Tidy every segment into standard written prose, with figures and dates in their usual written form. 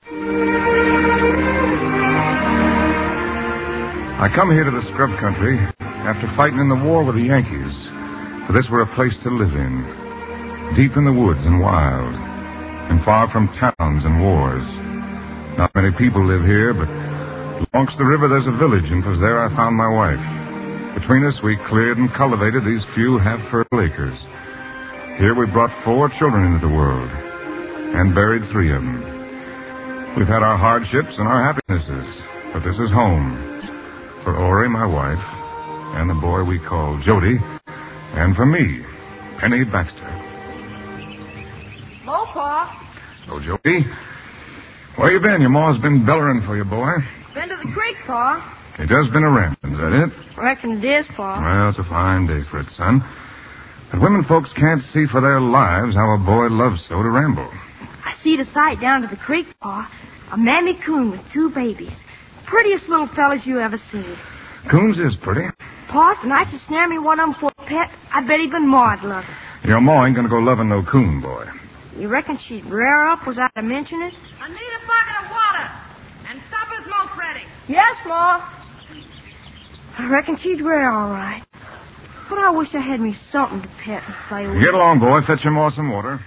I come here to the scrub country after fighting in the war with the Yankees. For this were a place to live in. Deep in the woods and wild. And far from towns and wars. Not many people live here, but alongst the river there's a village, and 'twas there I found my wife. Between us we cleared and cultivated these few half-fertile acres. Here we brought 4 children into the world. And buried 3 of them. We've had our hardships and our happinesses. But this is home. For Ori, my wife, and the boy we call Jody, and for me, Penny Baxter. Hello, Pa. Hello, Jody. Where you been? Your ma's been bellering for you, boy. Been to the creek, Pa. It has been a ramping, is that it? Reckon it is, Pa. Well, it's a fine day for it, son. But women folks can't see for their lives how a boy loves so to ramble. I see the sight down to the creek, Pa. A mammy coon with 2 babies. Prettiest little fellas you ever seen. Coons is pretty. Pa, if I should snare me one of them for a pet, I bet even Ma'd love it. Your ma ain't gonna go loving no coon, boy. You reckon she'd rear up was I to mention it? I need a bucket of water. And supper's most ready. Yes, Ma. I reckon she'd rear all right. But I wish I had me something to pet and play with. Get along, boy. Fetch your ma some water.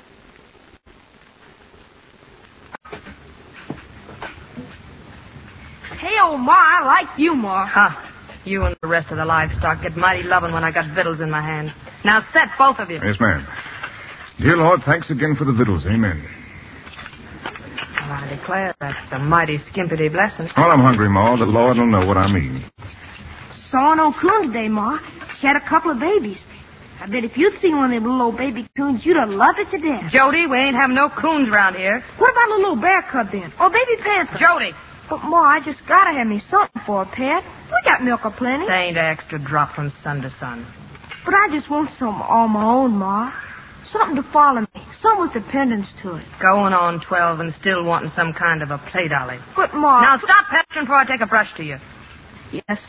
Hey, old Ma, I like you, Ma. Huh. You and the rest of the livestock get mighty loving when I got victuals in my hand. Now set, both of you. Yes, ma'am. Dear Lord, thanks again for the victuals. Amen. Well, I declare that's a mighty skimpity blessing. Well, I'm hungry, Ma. The Lord will know what I mean. Saw an old coon today, Ma. She had a couple of babies. I bet if you'd seen one of them little old baby coons, you'd have loved it to death. Jody, we ain't having no coons around here. What about a little bear cub then? Or baby panther? Jody! But, Ma, I just gotta have me something for a pet. We got milk aplenty. There ain't an extra drop from sun to sun. But I just want something all my own, Ma. Something to follow me. Something with dependence to it. Going on 12 and still wanting some kind of a play dolly. But, Ma... Now stop pestering before I take a brush to you. Yes.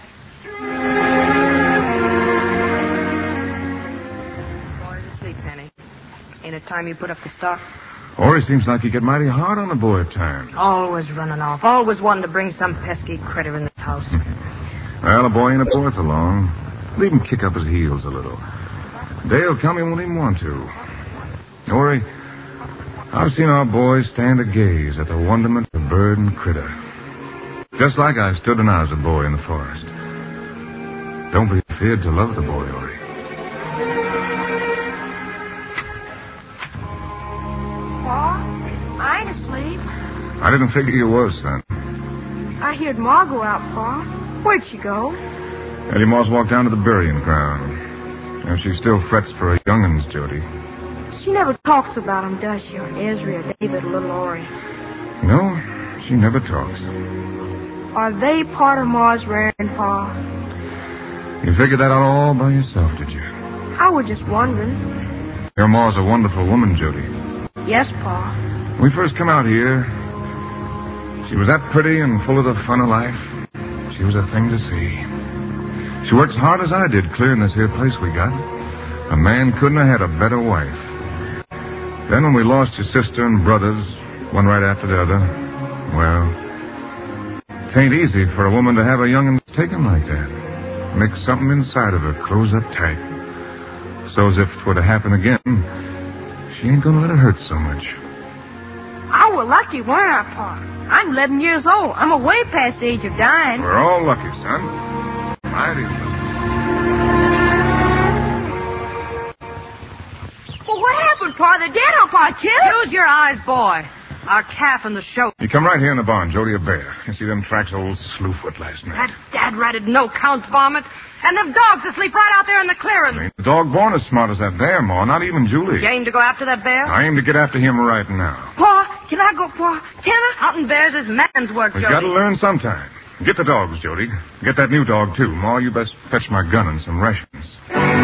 Boy's asleep, Penny. Ain't it time you put up the stock? Ori seems like you get mighty hard on the boy at times. Always running off. Always wanting to bring some pesky critter in this house. Well, the boy ain't a boy for long. Leave him kick up his heels a little. Dale'll come he won't even want to. Ori, I've seen our boys stand a gaze at the wonderment of bird and critter. Just like I stood when I was a boy in the forest. Don't be afraid to love the boy, Ori. Pa, I ain't asleep. I didn't figure you was, son. I heard Ma go out, Pa. Where'd she go? Eddie Moss walked down to the burying ground. Now, she still frets for her young'uns, Jody. She never talks about him, does she? Or Ezra, or David, or little Ori. No, she never talks. Are they part of Ma's rearing, Pa? You figured that out all by yourself, did you? I was just wondering. Your ma's a wonderful woman, Jody. Yes, Pa. When we first come out here, she was that pretty and full of the fun of life. She was a thing to see. She worked as hard as I did clearing this here place we got. A man couldn't have had a better wife. Then when we lost your sister and brothers, one right after the other, well, it ain't easy for a woman to have a young'un taken like that. Make something inside of her close up tight. So as if it were to happen again, she ain't gonna let it hurt so much. I was lucky, weren't I, Pa? I'm 11 years old. I'm way past the age of dying. We're all lucky, son. Mighty lucky. Well, what happened, Pa? The dead up our killed? Use your eyes, boy. Our calf in the show. You come right here in the barn, Jody, a bear. You see them tracks of old Slewfoot last night. That dad-ratted no-count varmint. And them dogs asleep right out there in the clearing. Ain't the dog born as smart as that bear, Ma. Not even Julie. You aim to go after that bear? I aim to get after him right now. Pa, can I go, Pa? Can I? Hunting bears is man's work, We've Jody. got to learn sometime. Get the dogs, Jody. Get that new dog, too. Ma, you best fetch my gun and some rations.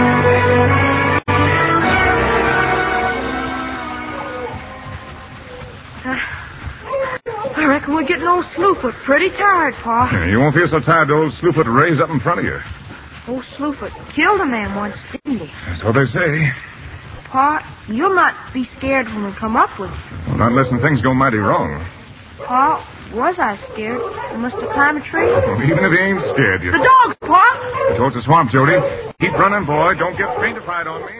I reckon we're getting old Slewfoot pretty tired, Pa. You won't feel so tired to old Slewfoot raise up in front of you. Old Slewfoot killed a man once, didn't he? That's what they say. Pa, you'll not be scared when we come up with you. Well, not unless things go mighty wrong. Pa, was I scared? I must have climbed a tree. Even if he ain't scared, you... The dogs, Pa! Towards the swamp, Jody. Keep running, boy. Don't get faintified on me.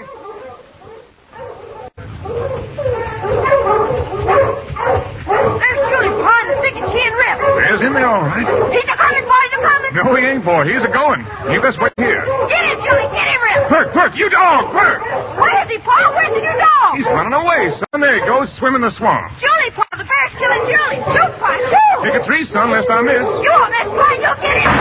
There's Julie, Pa, in the thicket. She and Rip. There's him there, all right. He's a-coming, Pa. He's a-coming. No, he ain't, boy. He's a-going. You best wait here. Get him, Julie. Get him, Rip. Quick, you dog, quick! Where is he, Pa? Where's the new dog? He's running away, son. There he goes, swimming the swamp. Julie, Pa. The bear's killing Julie. Shoot, Pa. Shoot. Take a tree, son, lest I miss. You won't miss, Pa. You'll get him.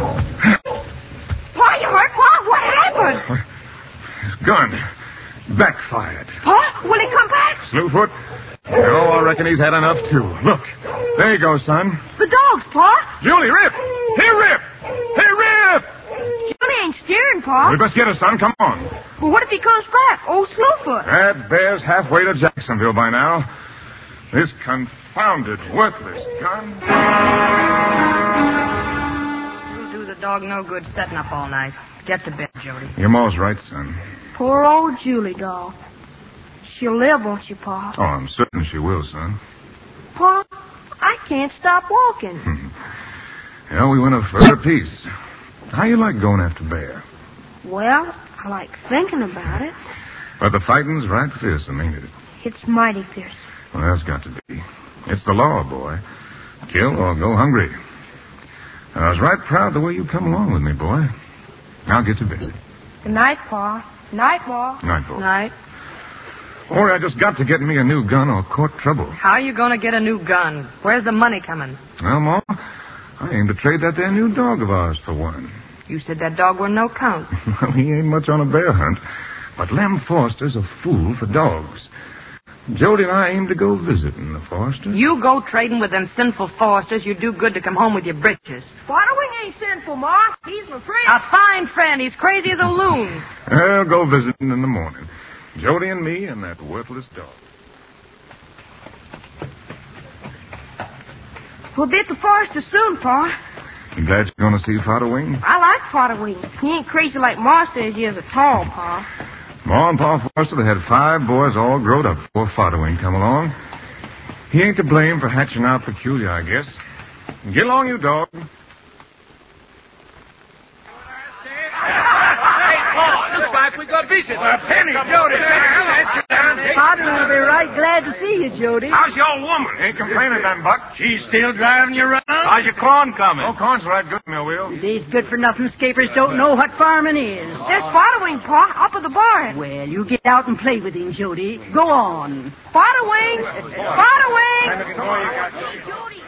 Pa, you hurt, Pa? What happened? Gun. Backfired. Pa, will he come back? Slewfoot? No, I reckon he's had enough, too. Look. There you go, son. The dogs, Pa. Julie, Rip! Here, Rip! Hey, Rip! Julie ain't steering, Pa. We best get her, son. Come on. Well, what if he comes back? Old Slewfoot. That bear's halfway to Jacksonville by now. This confounded, worthless gun. You'll do the dog no good setting up all night. Get to bed, Jody. Your ma's right, son. Poor old Julie doll. She'll live, won't she, Pa? Oh, I'm certain she will, son. Pa, I can't stop walking. Yeah, we went a further piece. How you like going after bear? Well, I like thinking about it. But the fighting's right fearsome, ain't it? It's mighty fierce. Well, that's got to be. It's the law, boy. Kill or go hungry. I was right proud the way you come along with me, boy. Now get to bed. Good night, Pa. Night, Ma. Night, boy. Night. Or I just got to get me a new gun or court trouble. How are you going to get a new gun? Where's the money coming? Well, Ma, I aim to trade that there new dog of ours for one. You said that dog were no count. Well, he ain't much on a bear hunt. But Lem Foster's a fool for dogs. Jody and I aim to go visiting the Foresters. You go trading with them sinful Foresters, you do good to come home with your britches. Waterwing ain't sinful, Ma. He's my friend. A fine friend. He's crazy as a loon. I'll go visiting in the morning. Jody and me and that worthless dog. We'll be at the Foresters soon, Pa. You glad you're going to see Father Wing? I like Waterwing. He ain't crazy like Ma says he is at all, Pa. Ma and Pa Forster, they had 5 boys all growed up before Father Wing come along. He ain't to blame for hatching out peculiar, I guess. Get along, you dog. Looks like we got visitors. Penny, Jody. Father will be right glad to see you, Jody. How's your old woman? Ain't complaining none, Buck. She's still driving you around? How's your corn coming? Oh, corn's right good, Millwheel. These good-for-nothing scapers don't know what farming is. There's Waterwing, Pa, up at the barn. Well, you get out and play with him, Jody. Go on. Waterwing! Waterwing! Jody!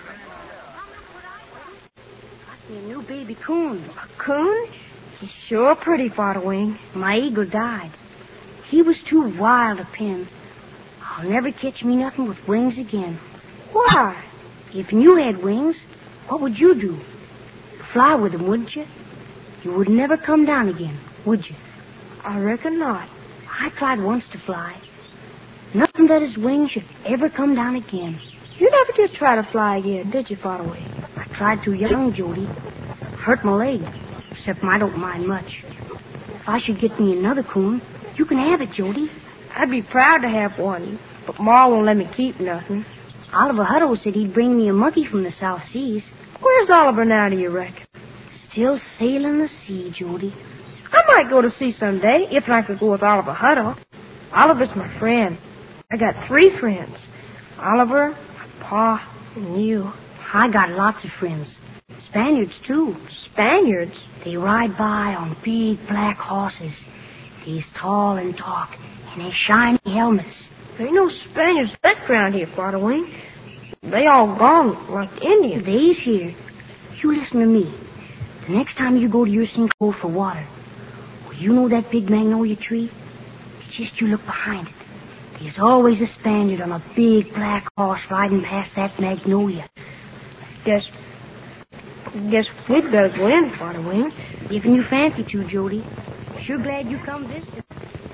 Got me a new baby coon. A coon? He's sure pretty, Waterwing. My eagle died. He was too wild to pin. I'll never catch me nothing with wings again. Why? If you had wings, what would you do? Fly with them, wouldn't you? You would never come down again, would you? I reckon not. I tried once to fly. Nothing that his wings should ever come down again. You never did try to fly again, did you, Waterwing? I tried too young, Jody. Hurt my leg, except I don't mind much. If I should get me another coon, you can have it, Jody. I'd be proud to have one, but Ma won't let me keep nothing. Oliver Hutto said he'd bring me a monkey from the South Seas. Where's Oliver now, do you reckon? Still sailing the sea, Jody. I might go to sea someday, if I could go with Oliver Hutto. Oliver's my friend. I got 3 friends. Oliver, my Pa, and you. I got lots of friends. Spaniards, too. Spaniards? They ride by on big black horses. They's tall and talk, and they shiny helmets. There ain't no Spaniards left around here, Waterwing. They all gone like Indians. They's here. You listen to me. The next time you go to your sinkhole for water, well, you know that big magnolia tree? Just you look behind it. There's always a Spaniard on a big black horse riding past that magnolia. Guess we'd better go in, Waterwing. If you fancy to, Jody. Sure glad you come visit.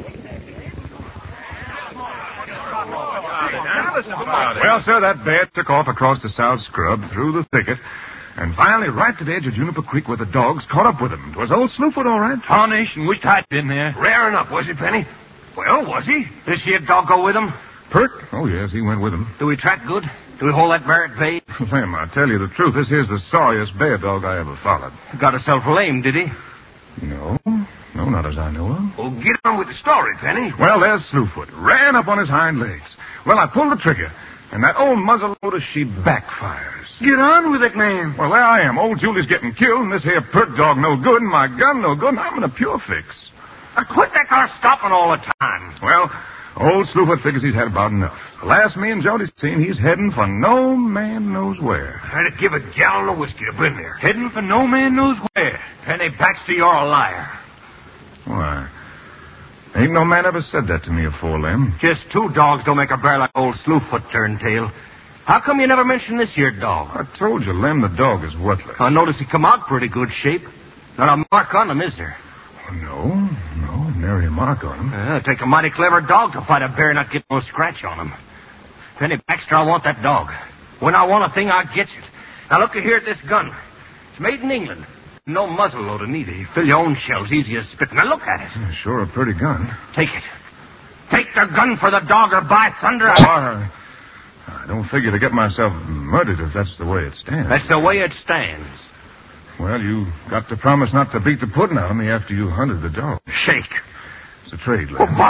Well, sir, that bear took off across the south scrub, through the thicket, and finally right to the edge of Juniper Creek where the dogs caught up with him. 'Twas old Slewfoot, all right. Tarnation, wished I'd been there. Rare enough, was he, Penny? Well, was he? Did she a dog go with him? Pert? Oh, yes, he went with him. Do we track good? Do we hold that bear at bay? Lem, I tell you the truth, this here's the sorriest bear dog I ever followed. Got himself lame, did he? No, not as I know of. Well, get on with the story, Penny. Well, there's Slewfoot. Ran up on his hind legs. Well, I pulled the trigger, and that old muzzleloader, she backfires. Get on with it, man. Well, there I am. Old Julie's getting killed, and this here pert dog no good, and my gun no good, and I'm in a pure fix. Quit that car stopping all the time. Well, old Slewfoot figures he's had about enough. The last me and Jody seen, he's heading for no man knows where. I'd give a gallon of whiskey to bring there. Heading for no man knows where. Penny Baxter, you're a liar. Why? Ain't no man ever said that to me afore, Lem. Just two dogs don't make a bear like old Slewfoot turn tail. How come you never mentioned this here dog? I told you, Lem, the dog is worthless. I notice he come out pretty good shape. Not a mark on him, is there? No, nary a mark on him. It'd take a mighty clever dog to fight a bear and not get no scratch on him. Penny Baxter, I want that dog. When I want a thing, I gets it. Now look here at this gun. It's made in England. No muzzle loader neither. You fill your own shells easy as spit. Now look at it. Sure a pretty gun. Take it. Take the gun for the dog or by thunder. I don't figure to get myself murdered if that's the way it stands. That's the way it stands. Well, you got to promise not to beat the pudding out of me after you hunted the dog. Shake. It's a trade, Lem. Settle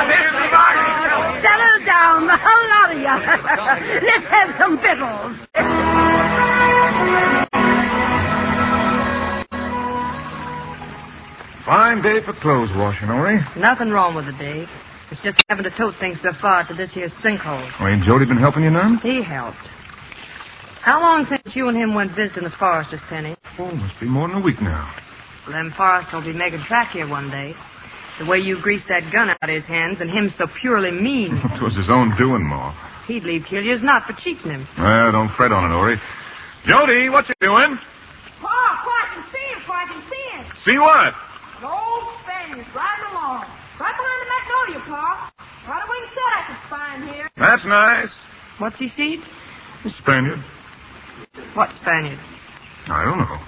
down, the whole lot of you. Let's have some victuals. Fine day for clothes washing, Ori. Nothing wrong with the day. It's just having to tote things so far to this here sinkhole. Well, ain't Jody been helping you none? He helped. How long since you and him went visiting the Foresters, Penny? Oh, must be more than a week now. Well, them Forresters will be making track here one day. The way you greased that gun out of his hands and him so purely mean. It was his own doing, Ma. He'd leave Killiers not for cheating him. Well, don't fret on it, Ori. Jody, what you doing? Pa, I can see him. See what? An old Spaniard riding along. Right behind the magnolia, Pa. Right away said I could find here. That's nice. What's he seed? Spaniard. What Spaniard? I don't know.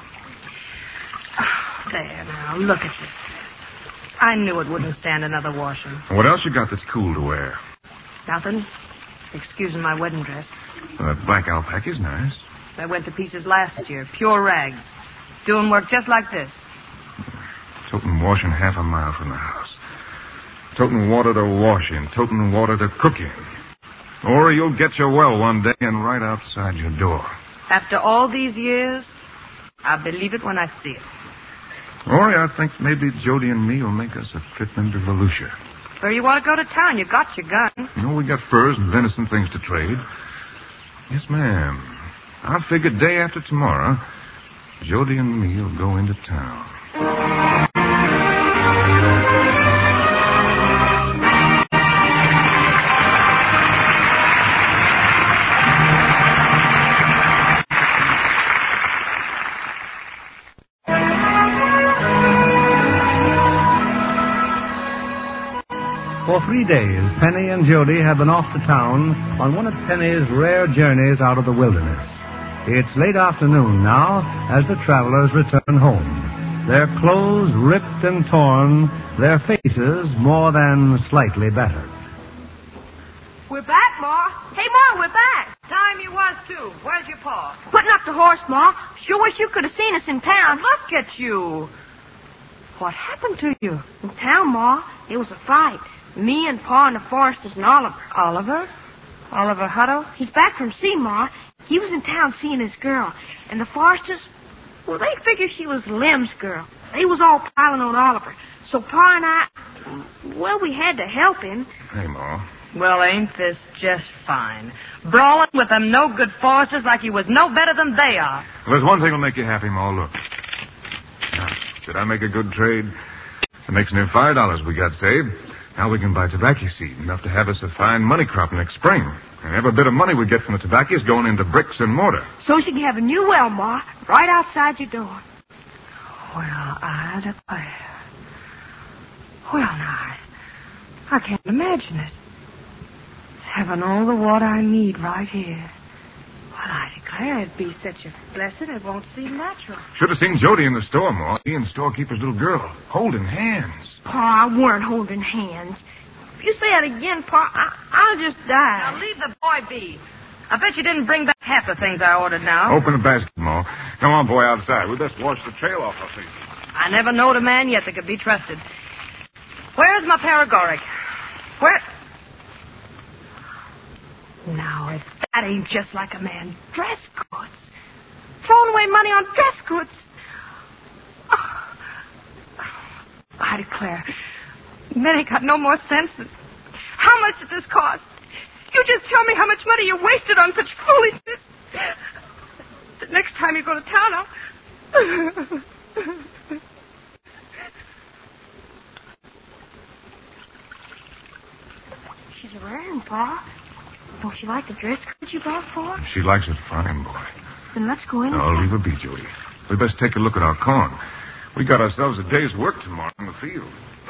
There, now, look at this dress. I knew it wouldn't stand another washing. What else you got that's cool to wear? Nothing. Excusing my wedding dress. Well, that black alpaca's nice. I went to pieces last year. Pure rags. Doing work just like this. Toting washing half a mile from the house. Toting water to wash in. Toting water to cook in. Or you'll get your well one day and right outside your door. After all these years, I'll believe it when I see it. Or I think maybe Jody and me will make us a trip into Volusia. Where you want to go to town? You got your gun. You know, we got furs and venison things to trade. Yes, ma'am. I figured day after tomorrow, Jody and me will go into town. For 3 days, Penny and Jody have been off to town on one of Penny's rare journeys out of the wilderness. It's late afternoon now as the travelers return home. Their clothes ripped and torn, their faces more than slightly battered. We're back, Ma. Hey, Ma, we're back. Time you was, too. Where's your paw? Putting up the horse, Ma. Sure wish you could have seen us in town. Look at you. What happened to you? In town, Ma, it was a fight. Me and Pa and the Foresters and Oliver. Oliver? Oliver Hutto? He's back from sea, Ma. He was in town seeing his girl. And the Foresters, well, they figured she was Lem's girl. They was all piling on Oliver. So Pa and I, well, we had to help him. Hey, Ma. Well, ain't this just fine? Brawling with them no-good Foresters like he was no better than they are. Well, there's one thing will make you happy, Ma. Look. Now, did I make a good trade? It makes near $5 we got saved. Now we can buy tobacco seed, enough to have us a fine money crop next spring. And every bit of money we get from the tobacco is going into bricks and mortar. So she can have a new well, Ma, right outside your door. Well, I declare. Well, now, I can't imagine it. Having all the water I need right here. Well, I declare it'd be such a blessing it won't seem natural. Should have seen Jody in the store, Ma. He and the storekeeper's little girl, holding hands. Pa, I weren't holding hands. If you say that again, Pa, I'll just die. Now, leave the boy be. I bet you didn't bring back half the things I ordered now. Open the basket, Ma. Come on, boy, outside. We best wash the trail off our faces. I never knowed a man yet that could be trusted. Where's my paregoric? Where... Now, if that ain't just like a man. Dress goods. Throwing away money on dress goods. Oh. I declare, men ain't got no more sense than... How much did this cost? You just tell me how much money you wasted on such foolishness. The next time you go to town, I'll... She's wearing, Pa. Don't she like the dress coat you bought for her? She likes it fine, boy. Then let's go in. No, leave her be, Jody. We best take a look at our corn. We got ourselves a day's work tomorrow in the field.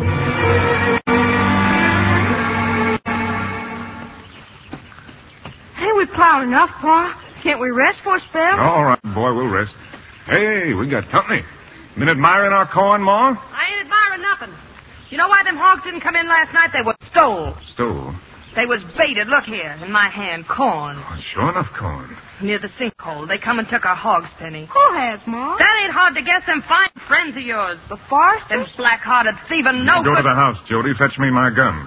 Hey, we plowed enough, Pa. Can't we rest for a spell? All right, boy, we'll rest. Hey, we got company. Been admiring our corn, Ma? I ain't admiring nothing. You know why them hogs didn't come in last night? They was stole. Stole? They was baited. Look here, in my hand, corn. Oh, sure enough, corn. Near the sinkhole. They come and took our hogs, Penny. Who has, Ma? That ain't hard to guess. Them fine friends of yours. The Foresters? Them black-hearted thieving no Go good... to the house, Jody. Fetch me my gun.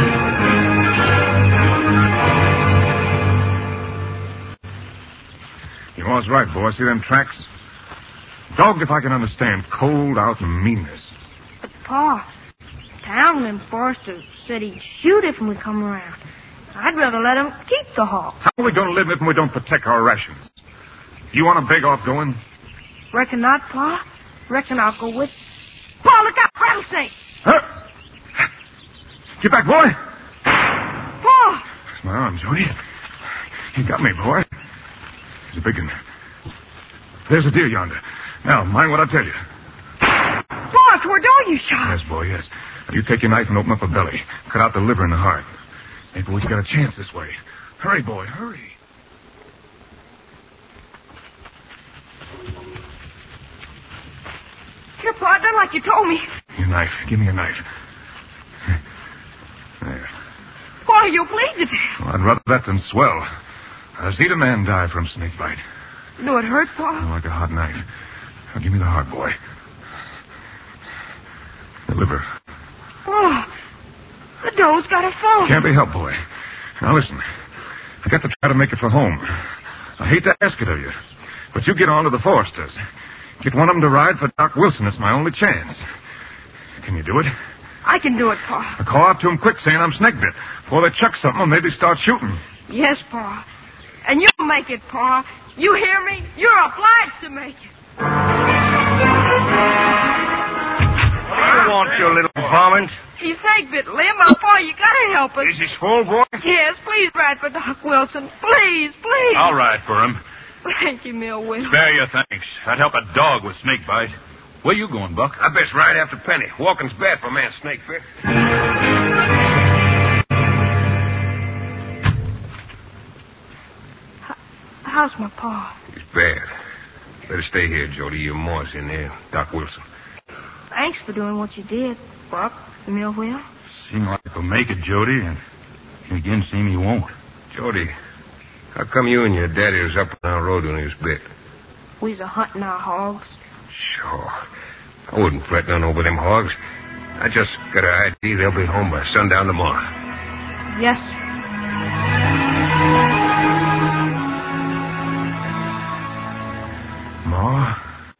You was right, boy. See them tracks? Dogged if I can understand cold out and meanness. But, Pa, Townland Forrester said he'd shoot if we come around. I'd rather let him keep the hog. How are we going to live if we don't protect our rations? You want to beg off going? Reckon not, Pa. Reckon I'll go with... Pa, look out, rattlesnake! Huh? Get back, boy! Pa! That's my arm, Jody. You got me, boy. It's a big one. There's a deer yonder. Now, mind what I tell you. Pa, it's where dog you shot. Yes, boy, yes. Now, you take your knife and open up a belly. Cut out the liver and the heart. Maybe we got a chance this way. Hurry, boy, hurry. Here, Pa, done like you told me. Your knife. Give me a knife. There. Pa, you'll bleed to death. Well, I'd rather that than swell. I've seen a man die from snake bite. Do it hurt, Pa? Like a hot knife. Now, give me the heart, boy. The liver. Oh, the doe's got a fall. Can't be helped, boy. Now, listen. I got to try to make it for home. I hate to ask it of you, but you get on to the Foresters. Get one of them to ride for Doc Wilson. It's my only chance. Can you do it? I can do it, Pa. Now, call out to them quick saying I'm snake bit. Before they chuck something or maybe start shooting. Yes, Pa. And you'll make it, Pa. You hear me? You're obliged to make it. What do you want, you little varmint? He's snake bit, Lim. Pa, you gotta help us. Is he swole, boy? Yes, please ride for Doc Wilson. Please, please. I'll ride for him. Thank you, Millwin. Spare your thanks. I'd help a dog with snake bite. Where you going, Buck? I best ride after Penny. Walking's bad for a man snake bit. How's my pa? He's bad. Better stay here, Jody. Your ma's in there. Doc Wilson. Thanks for doing what you did, Buck, Millwheel. Seem like he'll make it, Jody, and again seem he won't. Jody, how come you and your daddy was up on our road when he was bit? We's a-hunting our hogs. Sure. I wouldn't fret none over them hogs. I just got an idea they'll be home by sundown tomorrow. Yes, sir. Ma?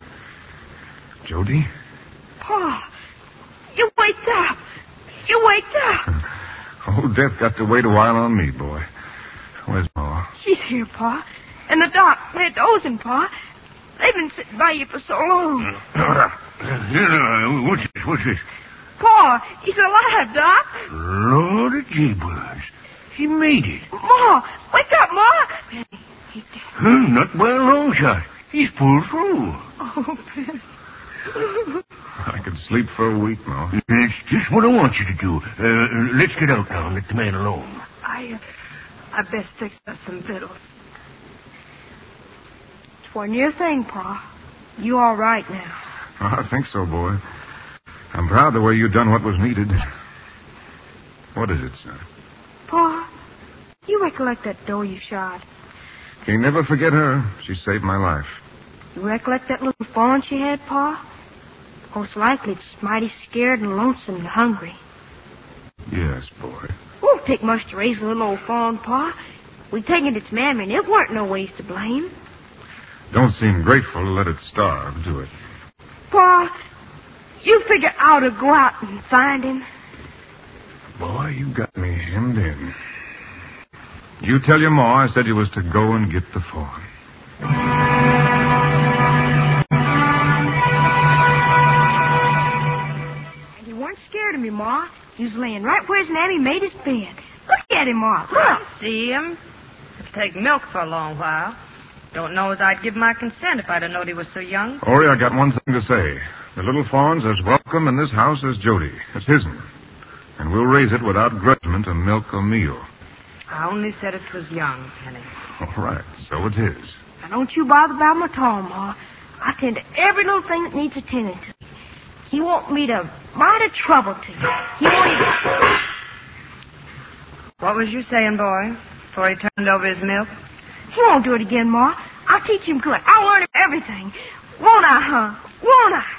Jody? Pa, you waked up. You waked up. Old Death got to wait a while on me, boy. Where's Ma? She's here, Pa. And the doc, they're dozing, Pa. They've been sitting by you for so long. What's this? Pa, he's alive, Doc. Lord of Jeepers. He made it. Ma, wake up, Ma. Penny, he's dead. Not by a long shot. He's pulled through. Oh, Penny. I could sleep for a week, Ma. That's just what I want you to do. Let's get out now and let the man alone. I best fix us some victuals. Twasn't your thing, Pa. You all right now? I think so, boy. I'm proud the way you done what was needed. What is it, son? Pa, you recollect that doe you shot? Can't never forget her. She saved my life. You recollect that little fawn she had, Pa? Most likely it's mighty scared and lonesome and hungry. Yes, boy. Won't take much to raise a little old fawn, Pa. We taken its mammy, and it weren't no ways to blame. Don't seem grateful to let it starve, do it? Pa, you figure out to go out and find him. Boy, you got me hemmed in. You tell your ma I said you was to go and get the fawn. And he weren't scared of me, Ma. He was laying right where his mammy made his bed. Look at him, Ma. Look. I see him. It'll take milk for a long while. Don't know as I'd give my consent if I'd have known he was so young. Ori, I got one thing to say. The little fawn's as welcome in this house as Jody. It's his'n. And we'll raise it without grudgment of milk or meal. I only said it was young, Penny. All right, so it's his. Now, don't you bother about him at all, Ma. I tend to every little thing that needs attending to. He won't me to mighty trouble to you. He won't even... What was you saying, boy, before he turned over his milk? He won't do it again, Ma. I'll teach him good. I'll learn him everything. Won't I, huh? Won't I?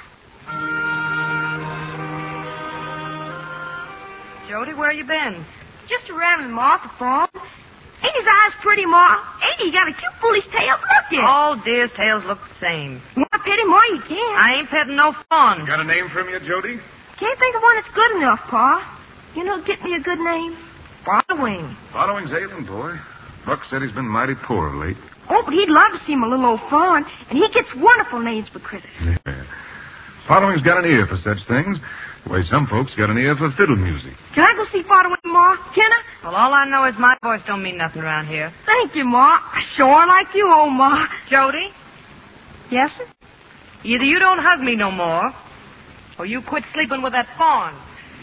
Jody, where you been? Just around him, Ma, at the farm. Ain't his eyes pretty, Ma? Ain't he got a cute foolish tail? Look at All deer's tails look the same. You want to pet him, Ma? You can. I ain't petting no fawn. Got a name for him yet, Jody? Can't think of one that's good enough, Pa. You know, get me a good name. Following. Following's ailing, boy. Buck said he's been mighty poor of late. Oh, but he'd love to see my little old fawn, and he gets wonderful names for critters. Yeah. Following's got an ear for such things, the way some folks got an ear for fiddle music. Can I go see Following, Ma? Can I? Well, all I know is my voice don't mean nothing around here. Thank you, Ma. I sure like you, old Ma. Jody, Yes, sir? either you don't hug me no more, or you quit sleeping with that fawn.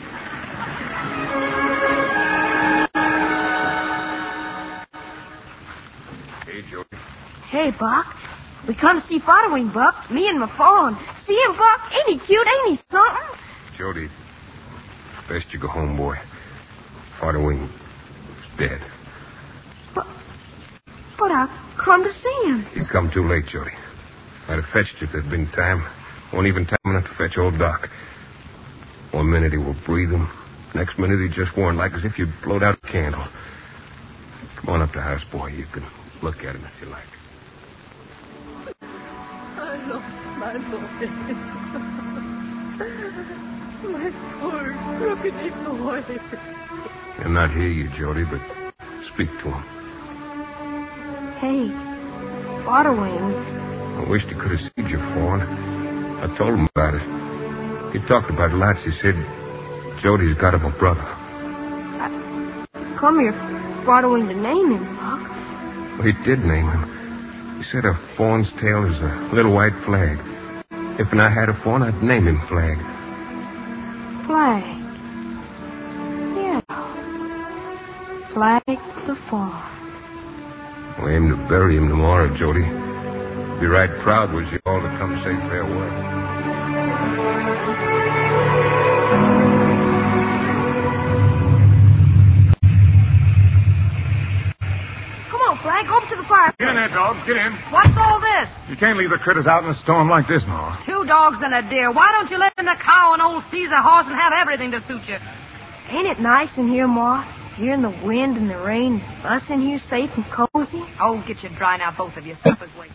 Hey, Jody. Hey, Buck. We come to see Following, Buck. Me and my fawn. See him, Buck? Ain't he cute? Ain't he something? Jody, best you go home, boy. Following is dead. But I come to see him. He's come too late, Jody. I'd have fetched you if there'd been time. Won't even time enough to fetch old Doc. One minute he will breathe him. Next minute he just warned like as if you'd blowed out a candle. Come on up to the house, boy. You can look at him if you like. I lost my boy. My poor, crookedy boy. He'll not hear you, Jody, but speak to him. Hey, Following. I wished he could have seen you, Fawn. I told him about it. He talked about it lots. He said Jody's got him a brother. Come here, Following to name him, Buck. Well, he did name him. He said a fawn's tail is a little white flag. If I had a fawn, I'd name him Flag. Flag. Yeah. Flag the fawn. We aim to bury him tomorrow, Jody. Be right proud was you all to come say farewell. Come on, Flag. Over to the fire. Get in there, dogs. Get in. What's all this? You can't leave the critters out in a storm like this, Ma. 2 dogs and a deer. Why don't you live in the cow and old Caesar horse and have everything to suit you? Ain't it nice in here, Ma? Hearing the wind and the rain. Us in here safe and cozy. Oh, get you dry now, both of you. Supper's waiting.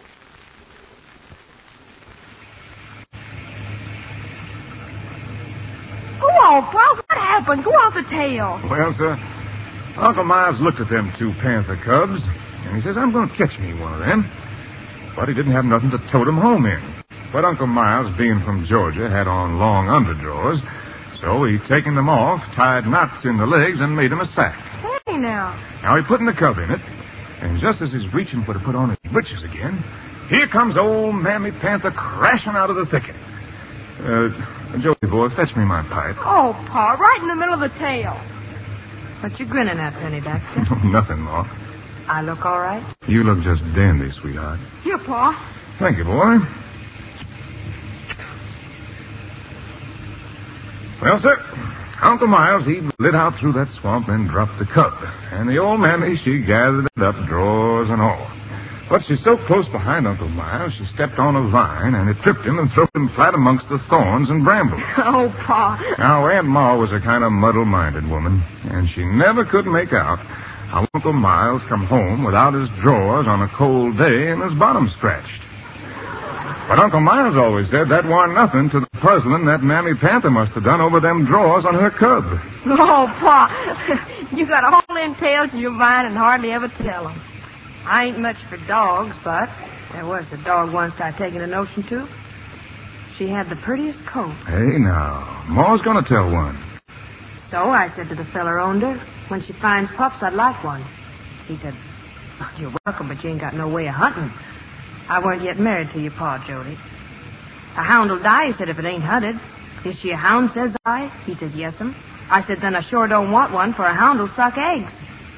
Go on, Pa. What happened? Go off the tail. Well, sir, Uncle Miles looked at them 2 panther cubs, and he says, I'm going to catch me one of them. But he didn't have nothing to tote them home in. But Uncle Miles, being from Georgia, had on long underdrawers, so he taken them off, tied knots in the legs, and made him a sack. Hey, now. Now he put the cub in it, and just as he's reaching for to put on his breeches again, here comes old Mammy Panther crashing out of the thicket. Jody, boy, fetch me my pipe. Oh, Pa, right in the middle of the tail. What you grinning at, Penny Baxter? Nothing, Ma. I look all right? You look just dandy, sweetheart. Here, Pa. Thank you, boy. Well, sir, Uncle Miles, he lit out through that swamp and dropped the cub. And the old mammy, she gathered it up, drawers and all. But she's so close behind Uncle Miles, she stepped on a vine, and it tripped him and threw him flat amongst the thorns and brambles. Oh, Pa. Now, Aunt Ma was a kind of muddle-minded woman, and she never could make out how Uncle Miles come home without his drawers on a cold day and his bottom scratched. But Uncle Miles always said that warn't nothing to the puzzling that Mammy Panther must have done over them drawers on her cub. Oh, Pa. You got all them tales in your mind and hardly ever tell them. I ain't much for dogs, but there was a dog once I'd taken a notion to. She had the prettiest coat. Hey, now, Ma's gonna tell one. So I said to the feller owned her, when she finds pups, I'd like one. He said, "Oh, you're welcome, but you ain't got no way of hunting. I weren't yet married to your pa, Jody. A hound will die, he said, if it ain't hunted. Is she a hound, says I? He says, yes'm. I said, then I sure don't want one, for a hound will suck eggs.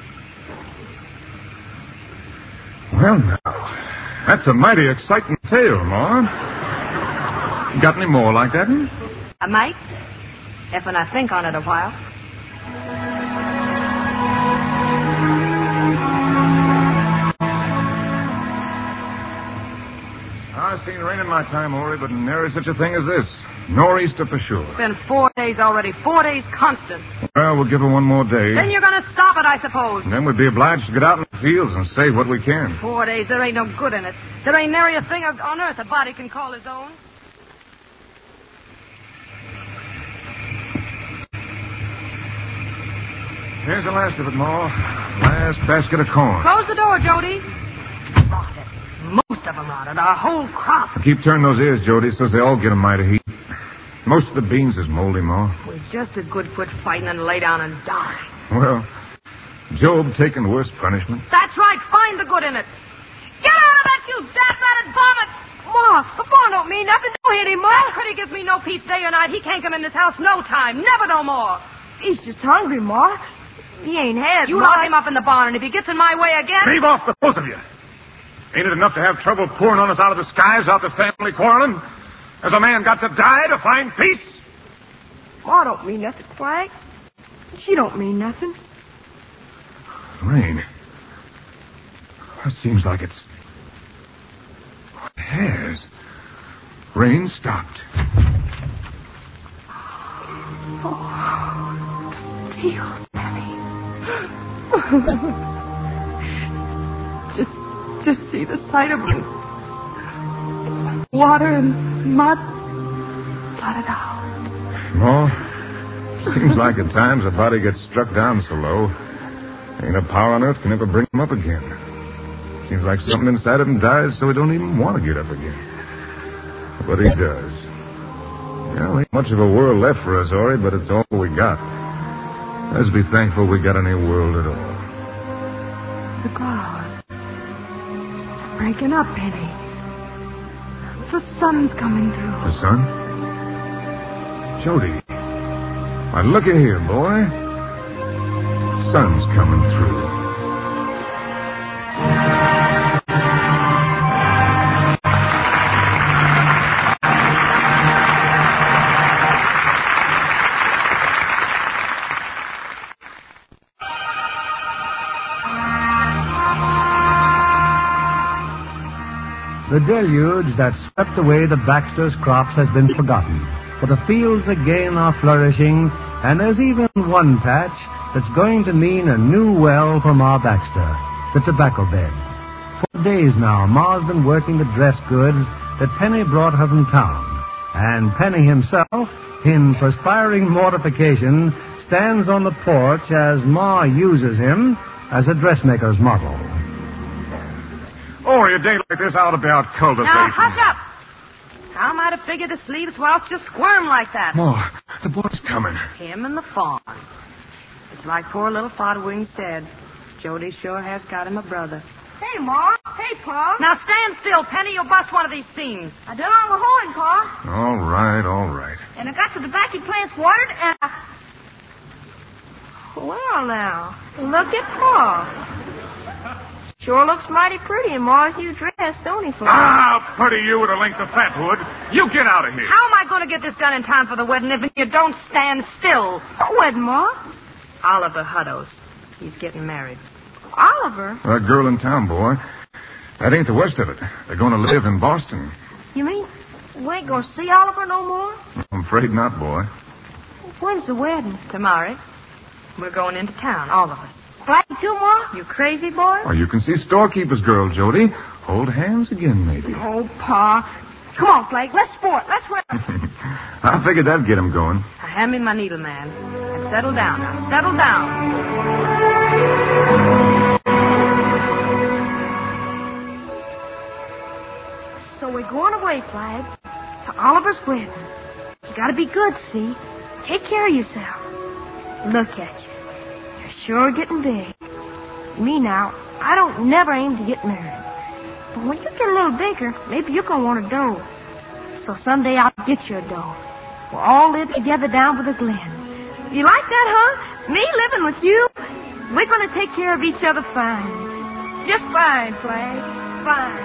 Well, now, that's a mighty exciting tale, Ma. Got any more like that? I might, if when I think on it a while. I've seen rain in my time, Ori, but nary such a thing as this. Nor'easter for sure. It's been 4 days already, 4 days constant. Well, we'll give her one more day. Then you're going to stop it, I suppose. And then we'd be obliged to get out in the fields and save what we can. 4 days, there ain't no good in it. There ain't nary a thing on earth a body can call his own. Here's the last of it, Ma. Last basket of corn. Close the door, Jody. Rotted. Most of them rotted. Our whole crop. Keep turning those ears, Jody, so they all get a mite of heat. Most of the beans is moldy, Ma. We're just as good quit fighting and lay down and die. Well, Job taking worse punishment. That's right. Find the good in it. Get out of that, you damn-ratted vomit! Ma, the Pa don't mean nothing. Don't hit him, Ma. That critter gives me no peace day or night. He can't come in this house no time. Never no more. He's just hungry, Ma. He ain't had You much. lock him up in the barn, and if he gets in my way again... Leave off, the both of you. Ain't it enough to have trouble pouring on us out of the skies out the family quarreling? Has a man got to die to find peace? Ma don't mean nothing, Frank. She don't mean nothing. Rain. It seems like it's... It has. Rain stopped. Dios, Penny. Just see the sight of water and mud blotted out. Ma, seems like at times a body gets struck down so low, ain't a power on earth can ever bring him up again. Seems like something inside of him dies so he don't even want to get up again. But he does. Well, ain't much of a world left for us, Ori, but it's all we got. Let's be thankful we got any world at all. The clouds breaking up, Penny. The sun's coming through. The sun? Jody. Why, look at here, boy. Sun's coming through. The deluge that swept away the Baxter's crops has been forgotten, but the fields again are flourishing, and there's even one patch that's going to mean a new well for Ma Baxter, the tobacco bed. For days now, Ma's been working the dress goods that Penny brought her from town, and Penny himself, in perspiring mortification, stands on the porch as Ma uses him as a dressmaker's model. Ori, a day like this ought to be out cultivating. Now, hush up. How am I to figure the sleeves whilst you squirm like that? Ma, the boy's coming. Him and the fawn. It's like poor little Fodwing said. Jody sure has got him a brother. Hey, Ma. Hey, Pa. Now stand still, Penny. You'll bust one of these seams. I done all the hoeing, Pa. All right, all right. And I got the tobacco plants watered, and Well, now, look at Pa. Sure looks mighty pretty in Ma's new dress, don't he, Flag? Ah, pretty you with a length of fat wood. You get out of here. How am I going to get this done in time for the wedding if you don't stand still? What wedding, Ma? Oliver Huttos. He's getting married. Oliver? That girl in town, boy. That ain't the worst of it. They're going to live in Boston. You mean we ain't going to see Oliver no more? I'm afraid not, boy. When's the wedding? Tomorrow. We're going into town, all of us. Flag, too, Ma? You crazy, boy? Or you can see storekeeper's girl, Jody. Hold hands again, maybe. Oh, Pa. Come on, Flag. Let's sport. Let's run. I figured that'd get him going. Now, hand me my needle, man. And settle down. Now, settle down. So we're going away, Flag, to Oliver's wedding. You gotta be good, see? Take care of yourself. Look at you. You're sure getting big. Me now, I don't never aim to get married. But when you get a little bigger, maybe you're gonna want a doe. So someday I'll get you a doe. We'll all live together down by the glen. You like that, huh? Me living with you? We're gonna take care of each other fine. Just fine, Flag. Fine.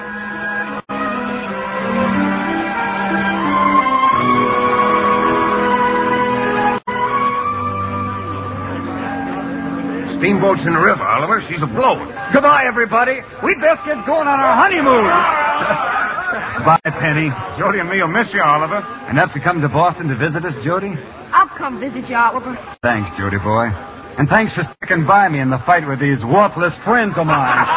Steamboat's in the river, Oliver. She's a-blowing. Goodbye, everybody. We'd best get going on our honeymoon. Bye, Penny. Jody and me will miss you, Oliver. Enough to come to Boston to visit us, Jody? I'll come visit you, Oliver. Thanks, Jody boy. And thanks for sticking by me in the fight with these worthless friends of mine.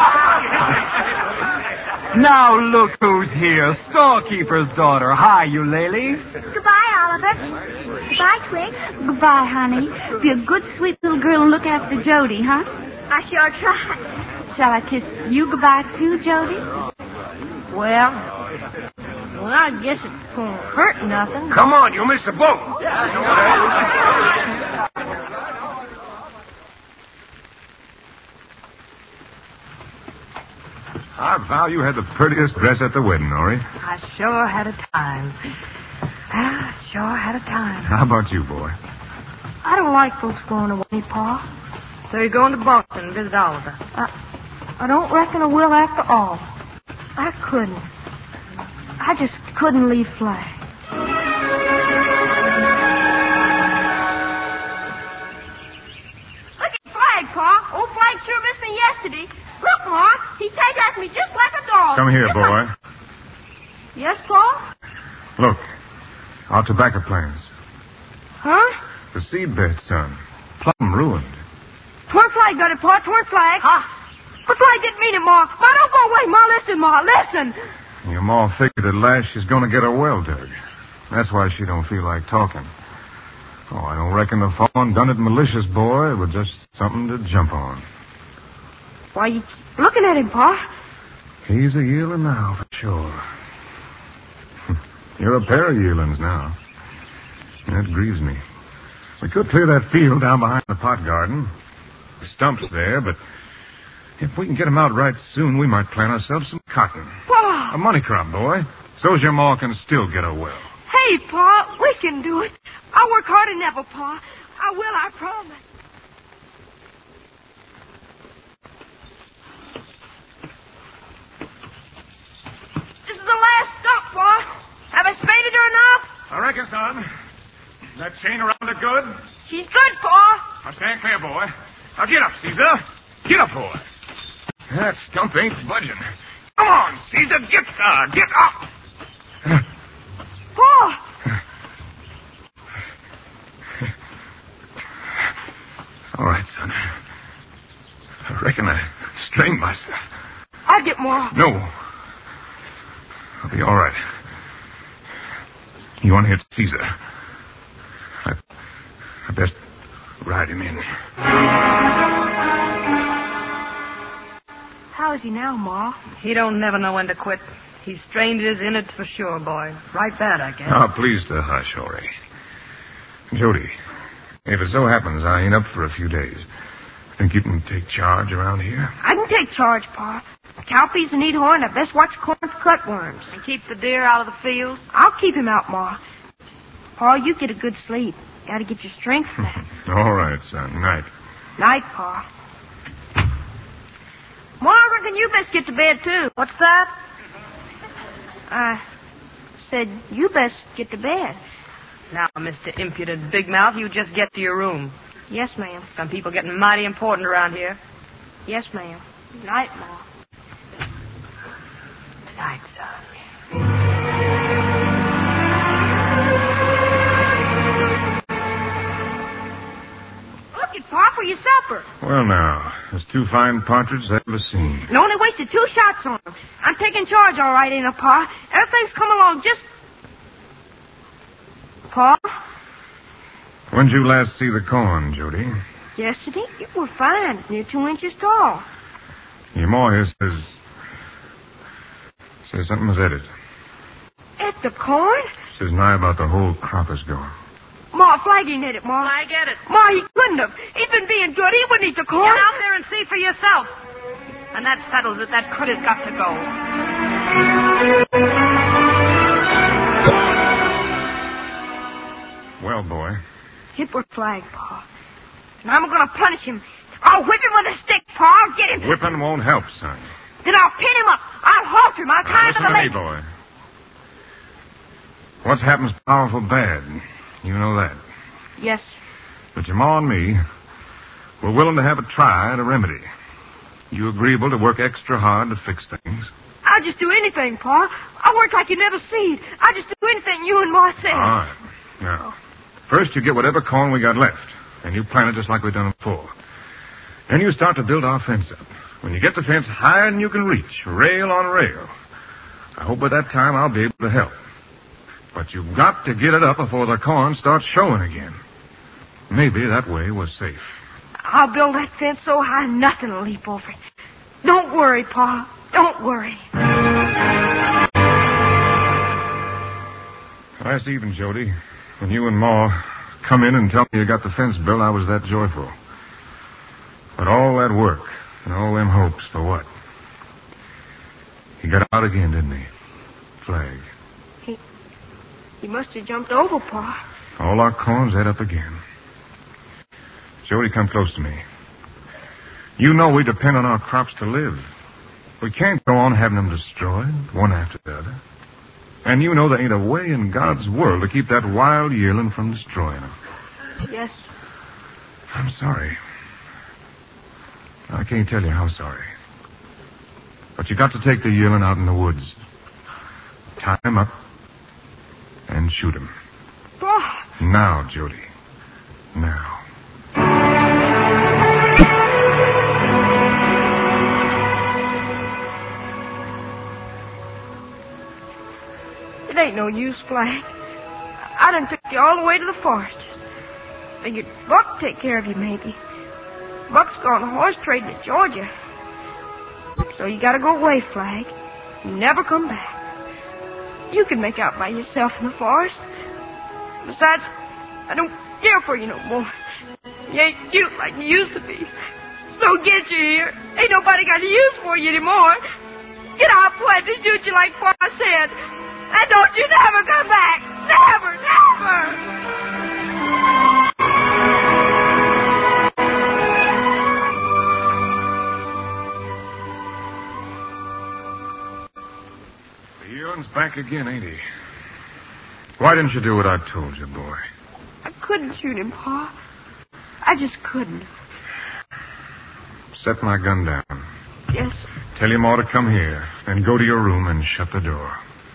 Now look who's here. Storekeeper's daughter. Hi, Eulalie. Goodbye, Oliver. Goodbye, Twig. Goodbye, honey. Be a good, sweet little girl and look after Jody, huh? I sure try. Shall I kiss you goodbye, too, Jody? Well, I guess it won't hurt nothing. Come on, you missed the boat. I vow you had the prettiest dress at the wedding, Nori. I sure had a time. I sure had a time. How about you, boy? I don't like folks going away, Pa. So you're going to Boston and visit Oliver? I don't reckon I will after all. I couldn't. I just couldn't leave Flag. Look at Flag, Pa. Old Flag sure missed me yesterday. Look, Ma. He take after me just like a dog. Come here, boy. Yes, Pa? Look, our tobacco plants. Huh? The seed bed, son. Plumb ruined. Twin Flag got it, Pa. Twin Flag. But Flag didn't mean it, Ma. Ma, don't go away. Ma, listen, Ma. Listen. Your ma figured at last she's going to get her well dug. That's why she don't feel like talking. Oh, I don't reckon the fawn done it malicious, boy. It was just something to jump on. Why, you keep looking at him, Pa? He's a yearling now, for sure. You're a pair of yearlings now. That grieves me. We could clear that field down behind the pot garden. The stump's there, but if we can get 'em out right soon, we might plant ourselves some cotton. Pa! A money crop, boy. So's your ma can still get her well. Hey, Pa, we can do it. I'll work harder than ever, Pa. I will, I promise. This is the last stump, Pa. Have I spaded her enough? I reckon, son. Is that chain around it good? She's good, Pa. Now stand clear, boy. Now get up, Caesar. Get up, boy. That stump ain't budging. Come on, Caesar. Get up. Pa! All right, son. I reckon I strained myself. I'll get more. No. I'll be all right. You want to hit Caesar? I best ride him in. How is he now, Ma? He don't never know when to quit. He's strained his innards for sure, boy. Right bad, I guess. Ah, please to hush, Ori. Jody, if it so happens I ain't up for a few days, think you can take charge around here? I can take charge, Pa. The cowpeas and Needhorn, I best watch corn for cutworms. And keep the deer out of the fields? I'll keep him out, Ma. Pa, you get a good sleep. Gotta get your strength back. All right, son. Night. Night, Pa. Ma, I reckon you best get to bed, too. What's that? I said you best get to bed. Now, Mr. Impudent Big Mouth, you just get to your room. Yes, ma'am. Some people getting mighty important around here. Yes, ma'am. Night, Ma. Night, son. Look at Pa for your supper. Well, now, there's 2 fine partridges I've ever seen. And only wasted 2 shots on them. I'm taking charge all right, ain't I, Pa? Everything's come along just... Pa? When'd you last see the corn, Jody? Yesterday, you were fine. Near 2 inches tall. Your ma here says something was at it. At the corn? Says nigh about the whole crop is gone. Ma, Flag ain't at it, Ma. I get it. Ma, he couldn't have. He's been being good. He wouldn't eat the corn. Get out there and see for yourself. And that settles it. That critter's got to go. Well, boy. Hit with Flag, Pa. And I'm going to punish him. I'll whip him with a stick, Pa. I'll get him. Whipping won't help, son. Then I'll pin him up. I'll halter him. I'll tie him to Listen the to me, leg. boy. What's happened's powerful bad. You know that. Yes. But your ma and me, we're willing to have a try at a remedy. You agreeable to work extra hard to fix things? I'll just do anything, Pa. I'll work like you never seen. I'll just do anything you and Ma say. All right. Now, first you get whatever corn we got left, and you plant it just like we've done before. Then you start to build our fence up. When you get the fence higher than you can reach, rail on rail, I hope by that time I'll be able to help. But you've got to get it up before the corn starts showing again. Maybe that way we're safe. I'll build that fence so high nothing will leap over it. Don't worry, Pa. Don't worry. Last evening, Jody, when you and Ma come in and tell me you got the fence built, I was that joyful. But all that work and all them hopes for what? He got out again, didn't he? Flag. He must have jumped over, Pa. All our corn's ate up again. Jody, come close to me. You know we depend on our crops to live. We can't go on having them destroyed, one after the other. And you know there ain't a way in God's world to keep that wild yearling from destroying them. Yes. I'm sorry. I can't tell you how sorry. But you got to take the yearling out in the woods. Tie him up and shoot him. Pa. Now, Jody. Now. It ain't no use, Flag. I done took you all the way to the forest. Figured Buck take care of you, maybe. Buck's gone horse trading to Georgia. So you gotta go away, Flag. You never come back. You can make out by yourself in the forest. Besides, I don't care for you no more. You ain't cute like you used to be. So get you here. Ain't nobody got use for you anymore. Get out, boy, to shoot you like Pa said. And don't you never come back. Never, never. The yearling's back again, ain't he? Why didn't you do what I told you, boy? I couldn't shoot him, Pa. I just couldn't. Set my gun down. Yes. Tell your ma to come here, then go to your room and shut the door.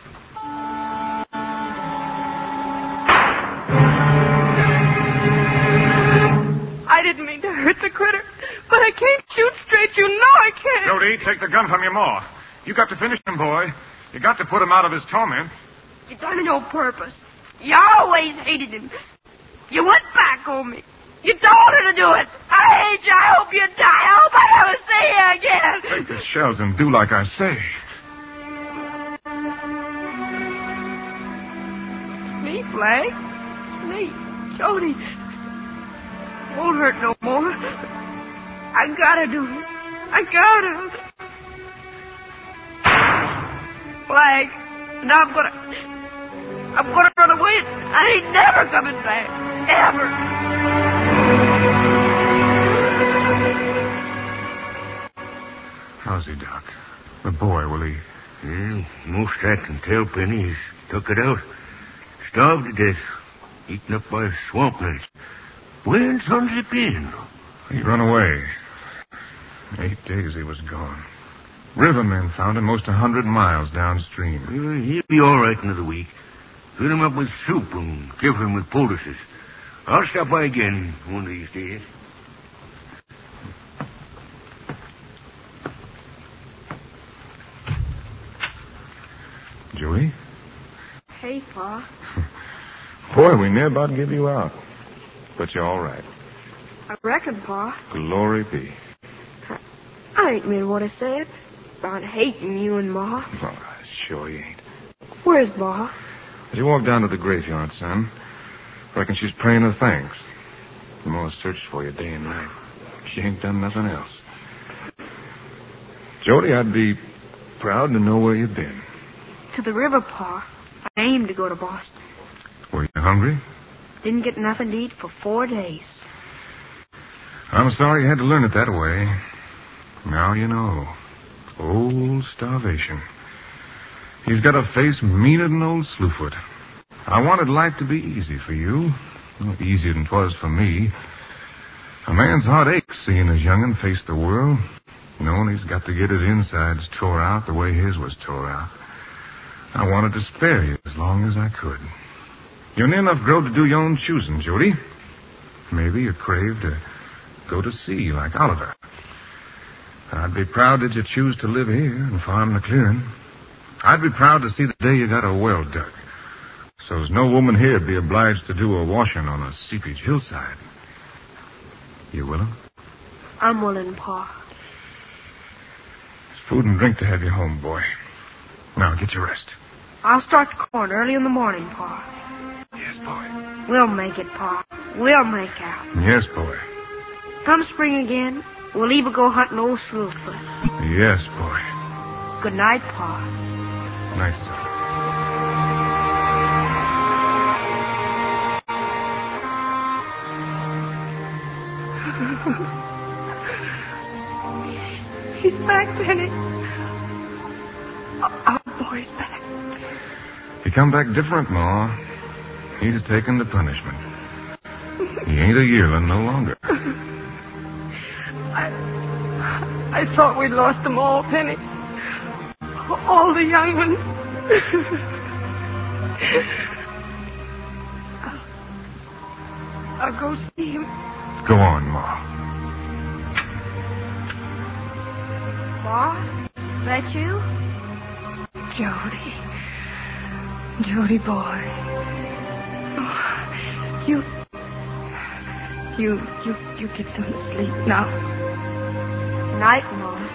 I didn't mean to hurt the critter, but I can't shoot straight. You know I can't. Jody, take the gun from your ma. You got to finish him, boy. You got to put him out of his torment. You done it on purpose. You always hated him. You went back on me. You told her to do it. I hate you. I hope you die. I hope I never see you again. Take the shells and do like I say. It's me, Flag. It's me, Jody. Won't hurt no more. I gotta do it. I gotta. Flag. Now I'm gonna run away. I ain't never coming back. Ever. How's he, Doc? The boy, will he? Well, most I can tell, Penny, he's took it out. Starved to death. Eaten up by swamp rats. Where's Hunzy been? He run away. 8 days he was gone. Rivermen found him most 100 miles downstream. Well, he'll be all right another week. Fill him up with soup and give him with poultices. I'll stop by again one of these days. Julie? Hey, Pa. Boy, we near about give you out. But you're all right. I reckon, Pa. Glory be. I ain't mean what I said about hating you and Ma. Oh, sure you ain't. Where's Ma? As you walk down to the graveyard, son, reckon she's praying her thanks. The more searched for you day and night. She ain't done nothing else. Jody, I'd be proud to know where you've been. To the river, Pa. I aimed to go to Boston. Were you hungry? Didn't get nothing to eat for 4 days. I'm sorry you had to learn it that way. Now you know. Old starvation. He's got a face meaner than old Slewfoot. I wanted life to be easy for you. Well, easier than 'twas for me. A man's heart aches seeing his young'un face the world, knowing he's got to get his insides tore out the way his was tore out. I wanted to spare you as long as I could. You're near enough growed to do your own choosing, Jody. Maybe you crave to go to sea like Oliver. I'd be proud that you choose to live here and farm the clearing. I'd be proud to see the day you got a well dug, so's no woman here'd be obliged to do a washing on a seepage hillside. You willing? I'm willing, Pa. There's food and drink to have you home, boy. Now, get your rest. I'll start the corn early in the morning, Pa. Yes, boy. We'll make it, Pa. We'll make out. Yes, boy. Come spring again, we'll even go hunting old Slewfoot. Yes, boy. Good night, Pa. Nice, son. He's back, Penny. Our boy's back. He come back different, Ma. He's taken the punishment. He ain't a yearling no longer. I thought we'd lost them all, Penny. All the young ones. I'll go see him. Go on, Ma. Ma? That you? Jody. Jody boy. Oh, you get some sleep now. Night, Ma.